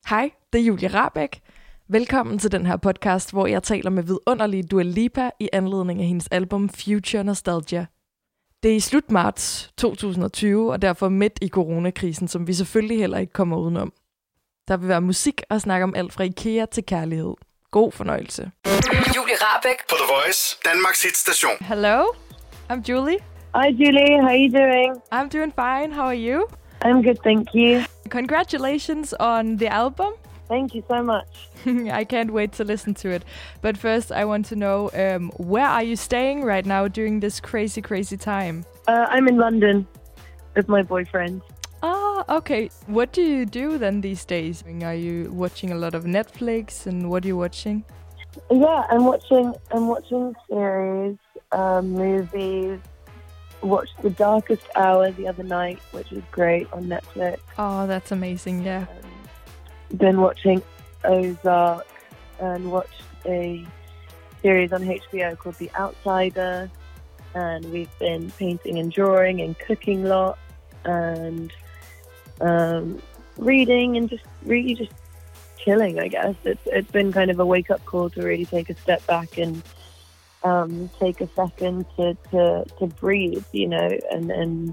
Hej, det er Julie Rahbek. Velkommen til den her podcast, hvor jeg taler med vidunderlige Dua Lipa i anledning af hendes album Future Nostalgia. Det er i slut marts 2020, og derfor midt i coronakrisen, som vi selvfølgelig heller ikke kommer udenom. Der vil være musik og snak om alt fra IKEA til kærlighed. God fornøjelse. Julie Rahbek på The Voice, Danmarks hitstation. Hello, I'm Julie. Hi Julie, how are you doing? I'm doing fine, how are you? I'm good, thank you. Congratulations on the album. Thank you so much. I can't wait to listen to it. But first, I want to know, where are you staying right now during this crazy time? I'm in London with my boyfriend. Ah, okay. What do you do then these days? Are you watching a lot of Netflix, and what are you watching? Yeah, I'm watching series, movies. Watched The Darkest Hour the other night, which was great on Netflix. Oh, that's amazing, yeah. Been watching Ozark and watched a series on HBO called The Outsider, and we've been painting and drawing and cooking a lot and reading and just really just chilling, I guess. It's been kind of a wake-up call to really take a step back and take a second to breathe, you know, and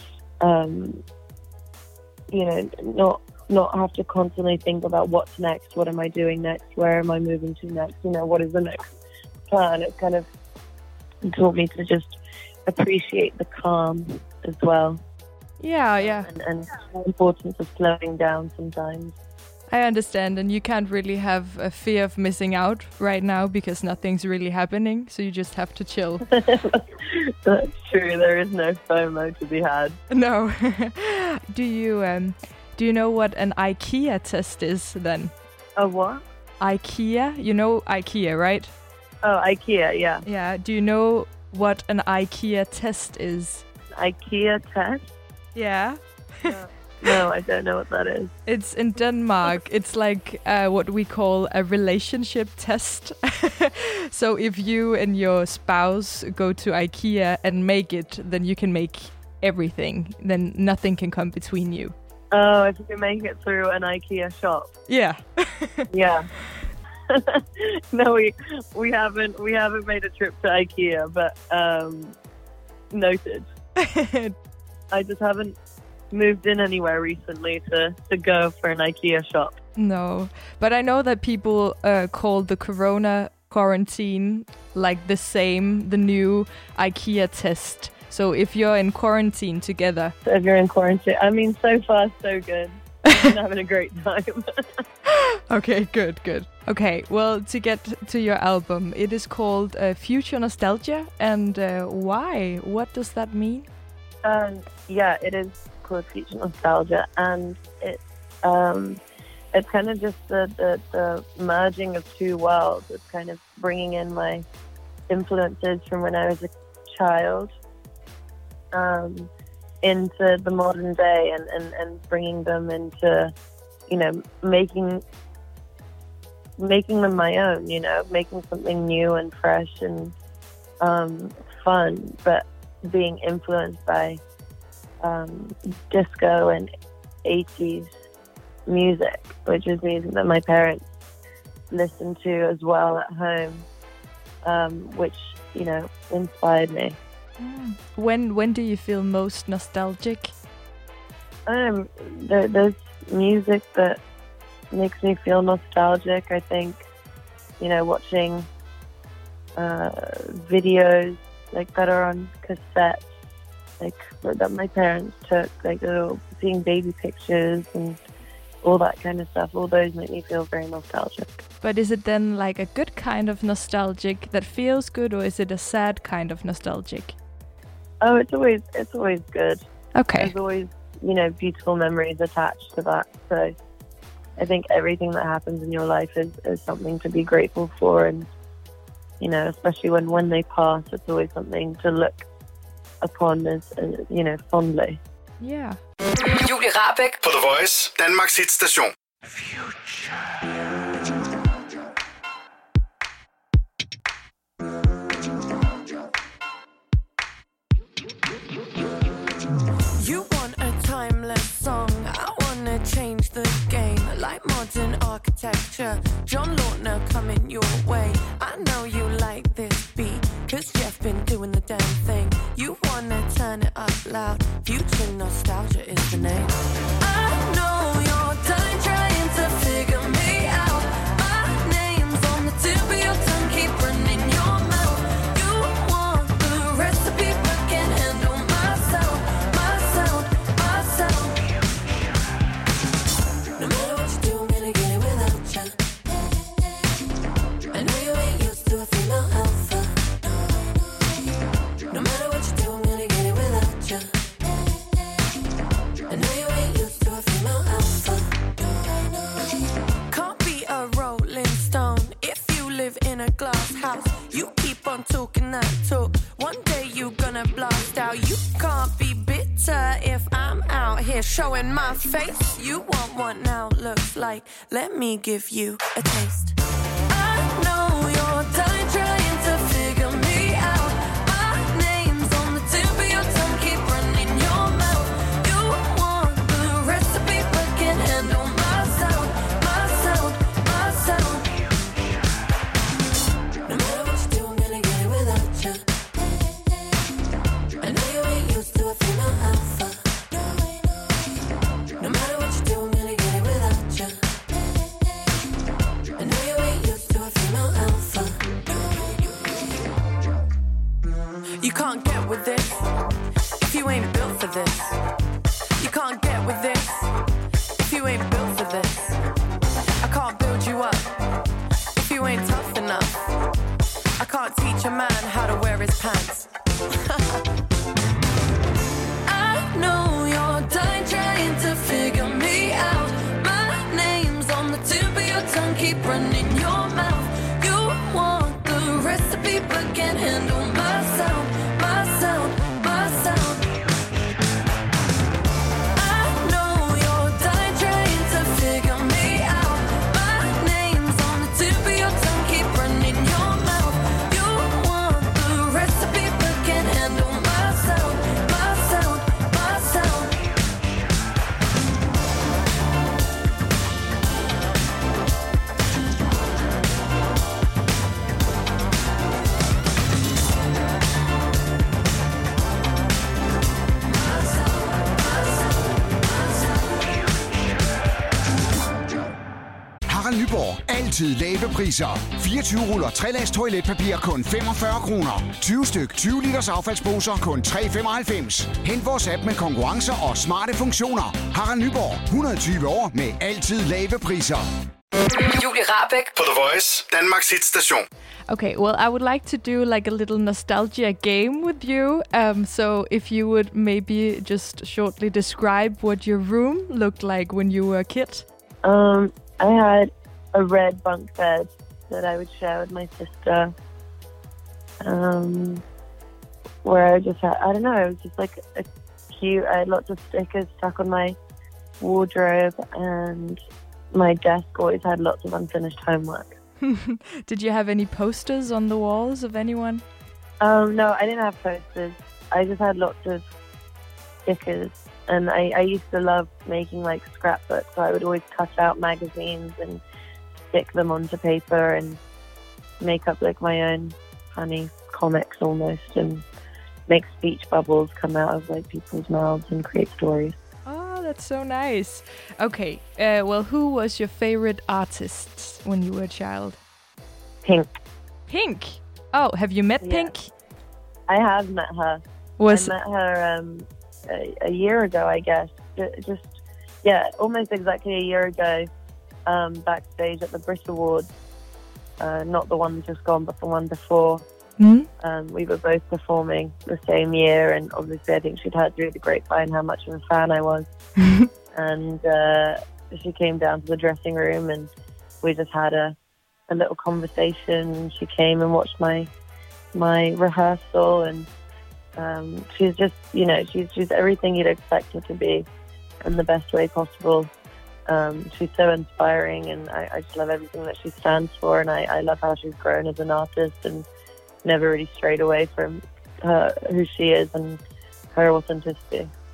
you know, not have to constantly think about what's next, what am I doing next, where am I moving to next, you know, what is the next plan. It kind of taught me to just appreciate the calm as well. Yeah. And the importance of slowing down sometimes. I understand, and you can't really have a fear of missing out right now because nothing's really happening, so you just have to chill. That's true. There is no FOMO to be had. No. Do you know what an IKEA test is then? A what? IKEA? You know IKEA, right? Oh, IKEA, yeah. Yeah. Do you know what an IKEA test is? IKEA test? Yeah. No, I don't know what that is. It's in Denmark. It's like what we call a relationship test. So if you and your spouse go to IKEA and make it, then you can make everything. Then nothing can come between you. Oh, if you make it through an IKEA shop. Yeah. Yeah. No, we haven't made a trip to IKEA, but noted. I just haven't moved in anywhere recently to go for an IKEA shop. No, but I know that people call the corona quarantine like the new IKEA test. So if you're in quarantine together. So if you're in quarantine, I mean, so far so good. I've been having a great time. Okay, good. Okay, well, to get to your album, it is called Future Nostalgia. And why? What does that mean? Yeah, it is called Future Nostalgia, and it's kind of just the merging of two worlds. It's kind of bringing in my influences from when I was a child into the modern day and bringing them into, you know, making them my own, you know, making something new and fresh and fun, but being influenced by disco and 80s music, which is music that my parents listened to as well at home, which, you know, inspired me. When do you feel most nostalgic? There's music that makes me feel nostalgic. I think, you know, watching videos like that are on cassette, like that my parents took, like seeing baby pictures and all that kind of stuff. All those make me feel very nostalgic. But is it then like a good kind of nostalgic that feels good, or is it a sad kind of nostalgic? Oh, it's always good. Okay. There's always, you know, beautiful memories attached to that. So I think everything that happens in your life is something to be grateful for, and, you know, especially when they pass, it's always something to look upon as, you know, fondly. Yeah. Julie Rahbek på The Voice, Danmarks hitstation. You want a timeless song, I wanna change the game. like modern architecture. John Lautner coming your way. I know you like this beat, 'cause Jeff been doing the damn thing. You wanna turn it up loud. Future nostalgia is the name. I know you're done trying to figure me out. My name's on the tip of your tongue, keep running your mouth. You want the recipe but can't handle my sound, my sound, my sound. No matter what you do, I'm gonna get it without you. I know you ain't used to a female alpha. No matter what you do, I'm gonna get it without you. I know you ain't used to a female alpha. Can't be a rolling stone if you live in a glass house. You keep on talking that talk. One day you gonna blast out. You can't be bitter if I'm out here showing my face. You want what now looks like. Let me give you a taste. I know you're done trying to figure me out. My name's on the tip of your tongue, keep running your mouth. You want the recipe but can't handle my sound, my sound, my sound. No matter what you do, I'm gonna get it without you. I know you ain't used to a female alpha. No matter what you do, I'm gonna get it without you. I know you ain't used to a female alpha. You can't get with this if you ain't built for this. You can't get with this if you ain't built for this. I can't build you up if you ain't tough enough. I can't teach a man how to wear his pants. I know you're done trying to figure me out. My name's on the tip of your tongue, keep running your mouth. You want the recipe but can't handle my sound, my sound, my sound. I know you're done trying to figure me out. My name's on the tip of your tongue, keep running your mouth. You want the recipe but can't handle my sound, my sound, my sound. Harald Nyborg. Altid lave priser. 24 ruller 3-lags toiletpapir kun 45 kroner. 20 styk 20 liters affaldsposer kun 3,95. Hent vores app med konkurrencer og smarte funktioner. Harald Nyborg. 120 år med altid lave priser. Julie Rahbek på The Voice, Danmarks hitstation. Okay, well, I would like to do like a little nostalgia game with you. So if you would maybe just shortly describe what your room looked like when you were a kid. I had a red bunk bed that I would share with my sister. Where I just had, I don't know, it was just like a cute, I had lots of stickers stuck on my wardrobe, and my desk always had lots of unfinished homework. Did you have any posters on the walls of anyone? No, I didn't have posters. I just had lots of stickers. And I used to love making like scrapbooks, so I would always cut out magazines and stick them onto paper and make up like my own funny comics almost, and make speech bubbles come out of like people's mouths and create stories. Oh, that's so nice. Okay, well, who was your favorite artist when you were a child? Pink. Pink? Oh, have you met Pink? I have met her. I met her a year ago, I guess. Almost exactly a year ago, backstage at the Brit Awards. Not the one just gone, but the one before. We were both performing the same year, and obviously I think she'd heard through the grapevine how much of a fan I was. And she came down to the dressing room, and we just had a little conversation. She came and watched my rehearsal, and she's just, she's everything you'd expect her to be in the best way possible. She's so inspiring, and I just love everything that she stands for, and I love how she's grown as an artist and never really strayed away from who she is and her authenticity.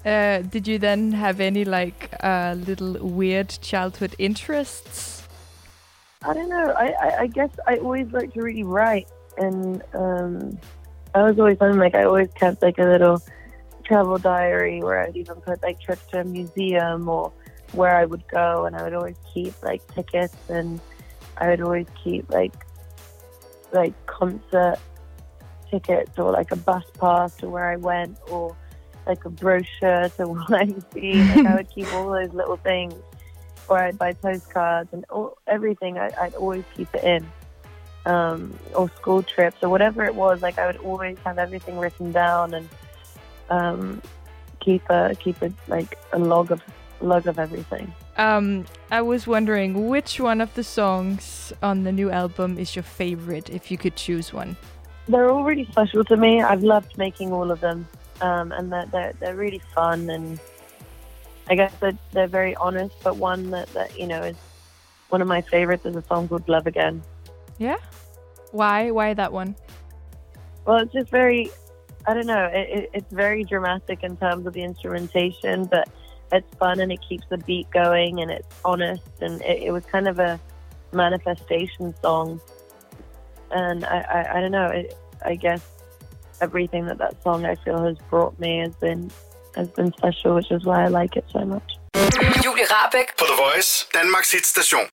Did you then have any like little weird childhood interests? I don't know. I guess I always liked to really write, and I was always I always kept like a little travel diary where I'd even put like trips to a museum or where I would go, and I would always keep like tickets, and I would always keep like concert tickets or like a bus pass to where I went, or like a brochure to what I see. Like I would keep all those little things, or I'd buy postcards and everything. I'd always keep it in, or school trips or whatever it was. Like I would always have everything written down and keep a like a log of everything. I was wondering which one of the songs on the new album is your favorite, if you could choose one. They're all really special to me. I've loved making all of them, and they're really fun, and I guess they're very honest. But one that is one of my favorites is a song called "Love Again." Yeah, why that one? Well, it's just very, I don't know. It's very dramatic in terms of the instrumentation, but it's fun and it keeps the beat going and it's honest, and it was kind of a manifestation song. And I don't know. I guess everything that song I feel has brought me has been special, which is why I like it so much. Julie Rahbek på The Voice, Danmarks hitstation.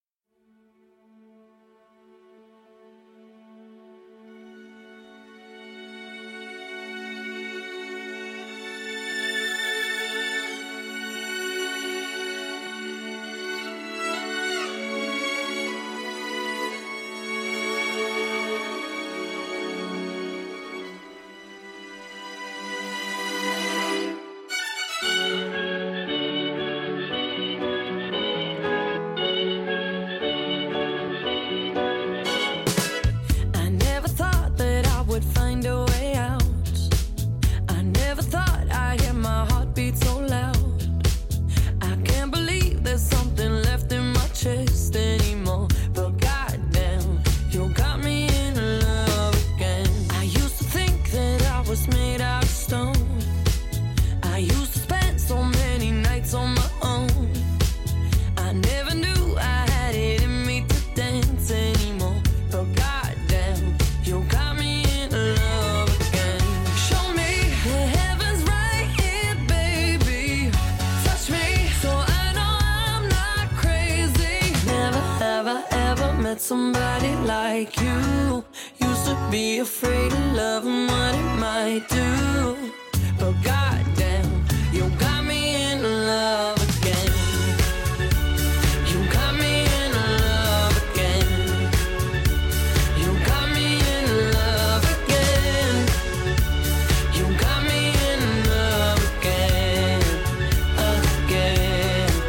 Somebody like you. Used to be afraid of love and what it might do, but goddamn, you got me in love again. You got me in love again. You got me in love again. You got me in love again, again.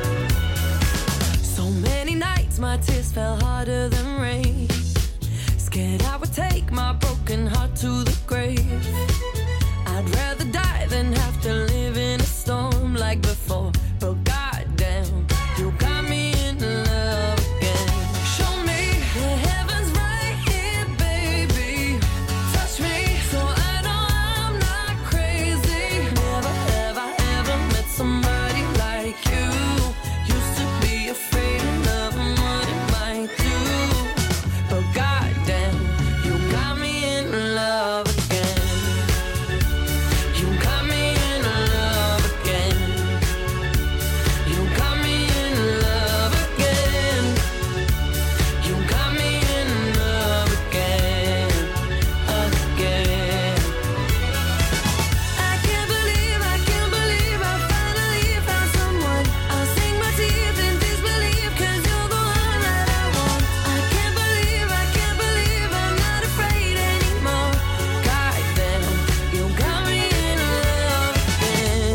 So many nights my tears fell harder than rain. Scared I would take my broken heart to the grave. I'd rather die than have to live in a storm like before. But goddamn, you got me in love again. Show me the heavens right here, baby. Touch me so I know I'm not crazy. Never have I ever met somebody like you. Used to be afraid of love and what it might do, but goddamn, you got me in love again. You got me in love again. You got me in love again. You got me in love again, again. I can't believe I finally found someone. I'll sink my teeth in disbelief, 'cause you're the one that I want. I can't believe I'm not afraid anymore. Goddamn, you got me in love again.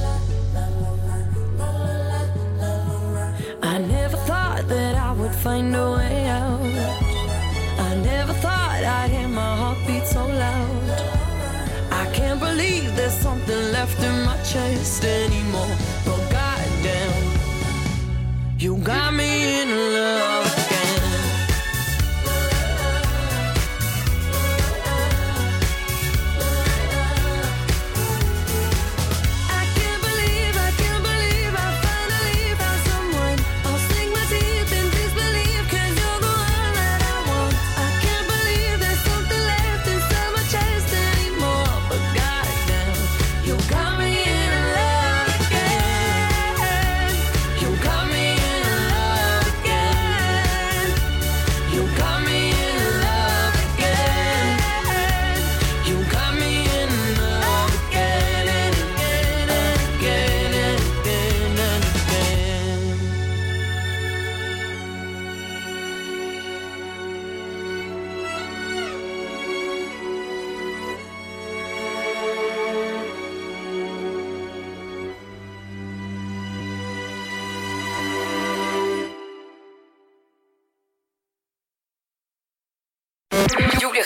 I never thought that I would find a way out. I never thought I'd hear my heartbeat so loud. I can't believe there's something left in my chest anymore. But goddamn, you got me in love again. I can't believe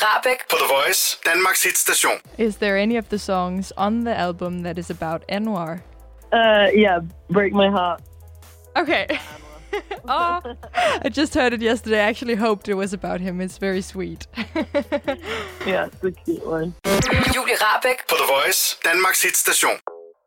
Rahbek på The Voice, Danmarks hitstation. Is there any of the songs on the album that is about Anwar? Yeah, Break My Heart. Okay. Oh, I just heard it yesterday. I actually hoped it was about him. It's very sweet. Yeah, it's a cute one. Julie Rahbek på The Voice, Danmarks hitstation.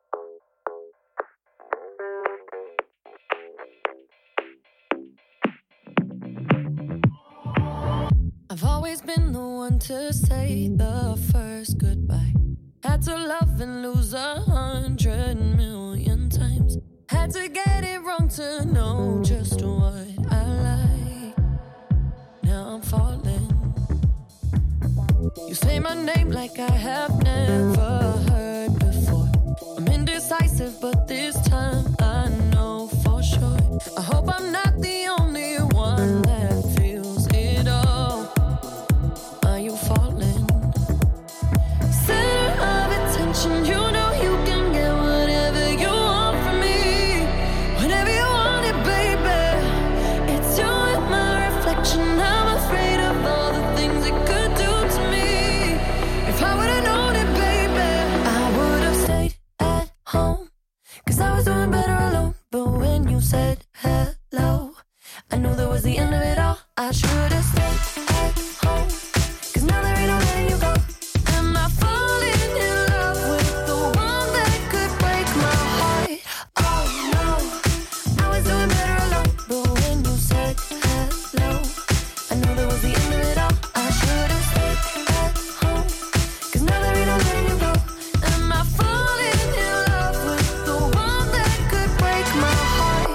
I've always been the one to say the first goodbye. Had to love and lose 100 million times. Had to get it wrong to know just what I like. Now I'm falling. You say my name like I have never heard before. I'm indecisive, but this time I know for sure. I hope I'm not the only one that feels it all. Are you falling? Center of attention, you know you can get whatever you want from me. Whenever you want it, baby. It's you and my reflection. I'm afraid of all the things it could do to me. If I would've known it, baby, I would've stayed at home. 'Cause I was doing better alone. But when you said hello, I knew that was the end of it all. I should've stayed at home. 'Cause now there ain't no letting you go. Am I falling in love with the one that could break my heart? Oh no, I was doing better alone. But when you said hello, I knew that was the end of it all. I should've stayed at home. 'Cause now there ain't no letting you go. Am I falling in love with the one that could break my heart?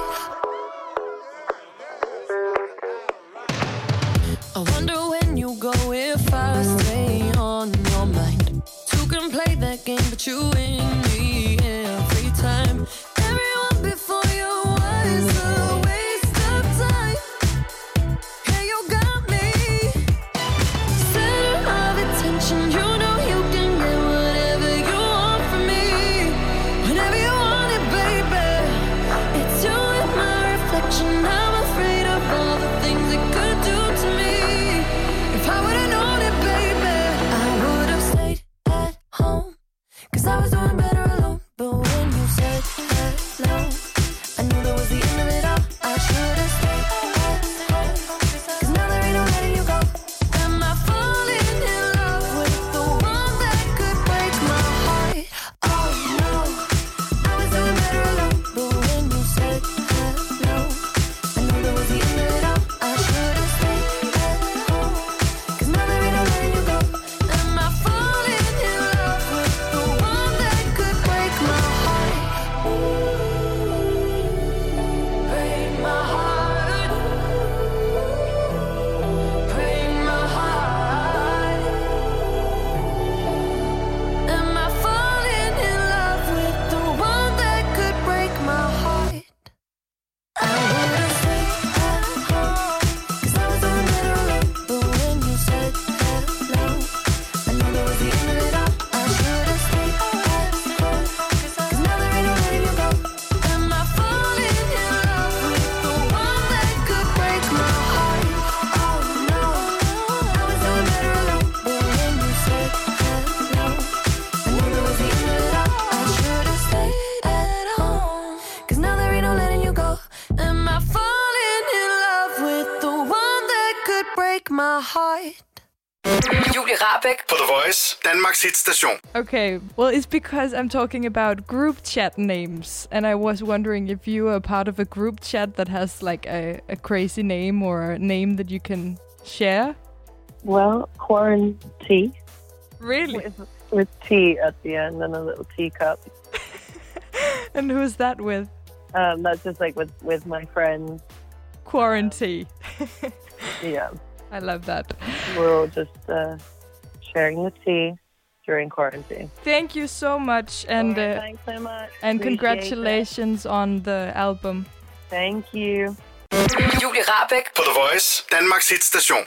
I wonder when you go if I stay on your mind. Two can play that game, but you win me every time. Everyone before you was a waste of time. Yeah, you got me. Center of attention, you know you can get whatever you want from me. Whenever you want it, baby. It's you and my reflection. I'm afraid of all the things it could do to me. If I would've known it, baby, I would've stayed at home. 'Cause I was doing better alone. But when you said hello, I knew that was the end of it all. I should've stayed at home. 'Cause now there ain't no letting you go. Am I falling in love with the one that could break my heart? Oh no, I was doing better alone. But when you said hello, I knew that was the end of it all. I should've stayed at home. 'Cause now there ain't no letting you go. Am I falling in love with the one that could break my heart? Break my heart. Break my heart. Am I falling in love with the one that could break my heart? I would've stayed at home. 'Cause I was doing better alone. But when you said hello, I knew that was the end of it all. I should've stayed at home. 'Cause now there ain't no letting you go. Am I falling in love with the one that could break my heart? Oh no, I was doing better alone. But when you said hello, I knew that was the end of it all. I should've stayed at home. 'Cause now there ain't no letting you go. Am I falling in love with the one that could break my heart? Julie Rahbek på The Voice, Danmarks hitstation. Okay, well, it's because I'm talking about group chat names, and I was wondering if you are part of a group chat that has like a crazy name or a name that you can share. Well, quarantine Really? with tea at the end and a little teacup. And who's that with? That's just like with my friends. Quarantine. Yeah, I love that. we're all just sharing the tea during quarantine. Thank you so much, and Thanks so much. and Appreciate congratulations on the album. it. Thank you. Julie Rahbek på The Voice, Danmarks hitstation.